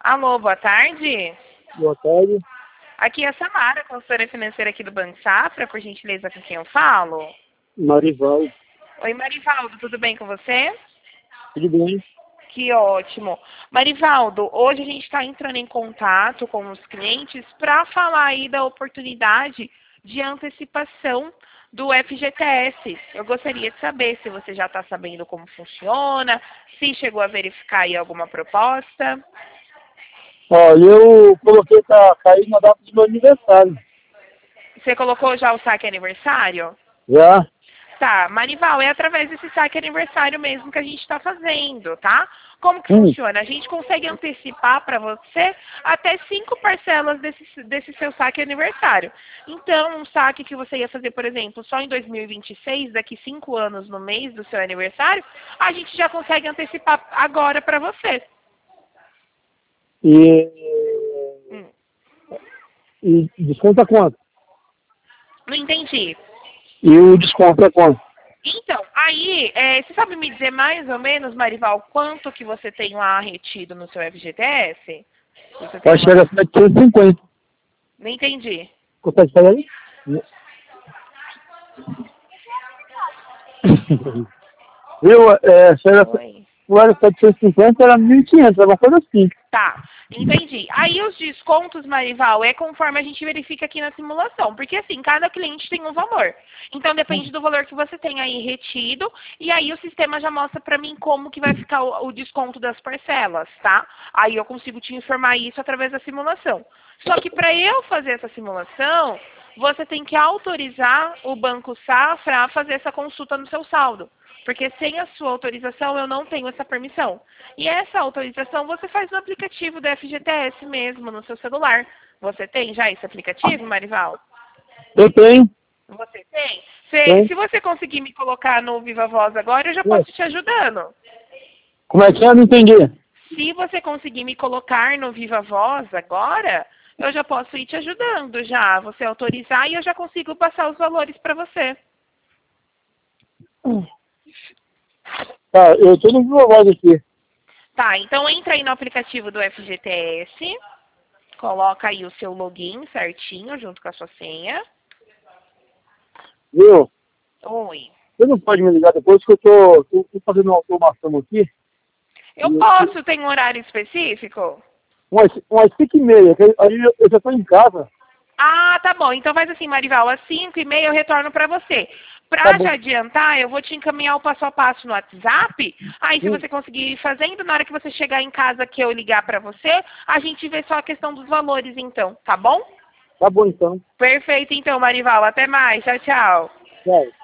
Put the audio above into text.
Alô, boa tarde. Boa tarde. Aqui é a Samara, consultora financeira aqui do Banco Safra, por gentileza, com quem eu falo? Marival. Oi, Marivaldo, tudo bem com você? Tudo bem? Que ótimo. Marivaldo, hoje a gente está entrando em contato com os clientes para falar aí da oportunidade de antecipação do FGTS. Eu gostaria de saber se você já está sabendo como funciona, se chegou a verificar aí alguma proposta. Olha, eu coloquei pra cair na data do meu aniversário. Você colocou já o saque aniversário? Já? Tá, Marival, é através desse saque aniversário mesmo que a gente está fazendo, tá? Como que funciona? A gente consegue antecipar para você até 5 parcelas desse seu saque aniversário. Então, um saque que você ia fazer, por exemplo, só em 2026, daqui 5 anos no mês do seu aniversário, a gente já consegue antecipar agora para você. E, Hum, e desconto é quanto? não entendi. E o desconto é quanto? Então, aí, você sabe me dizer mais ou menos, Marival, quanto que você tem lá retido no seu FGTS? Você tem Vai chegar a 750. Não entendi. Consegue falar aí? Viu? Oi. Não era 750, era 1.500, era uma coisa assim. Tá, entendi. Aí os descontos, Marival, é conforme a gente verifica aqui na simulação. Porque assim, cada cliente tem um valor. Então depende do valor que você tem aí retido. E aí o sistema já mostra pra mim como que vai ficar o desconto das parcelas, tá? Aí eu consigo te informar isso através da simulação. Só que para eu fazer essa simulação, você tem que autorizar o Banco Safra a fazer essa consulta no seu saldo. Porque sem a sua autorização eu não tenho essa permissão. E essa autorização você faz no aplicativo do FGTS mesmo, no seu celular. Você tem já esse aplicativo, Marival? Eu tenho. Você tem? Tem. Se você conseguir me colocar no Viva Voz agora, eu já posso te ajudando. Como é que é? Eu não entendi. Se você conseguir me colocar no Viva Voz agora, eu já posso ir te ajudando já. Você autorizar e eu já consigo passar os valores para você. Tá, eu tô no Viva Voz aqui. Tá, então entra aí no aplicativo do FGTS. Coloca aí o seu login certinho, junto com a sua senha. Viu? Oi. Você não pode me ligar depois que eu tô fazendo uma automação aqui. Eu posso, tem um horário específico? Umas 5h30, que aí eu já tô em casa. Ah, tá bom. Então faz assim, Marival, às 5h30 eu retorno para você. Tá Pra bom. já adiantar, eu vou te encaminhar o passo a passo no WhatsApp. Aí se Sim. você conseguir ir fazendo, na hora que você chegar em casa que eu ligar para você, a gente vê só a questão dos valores então, tá bom? Tá bom então. Perfeito então, Marival. Até mais. Tchau, tchau. Tchau.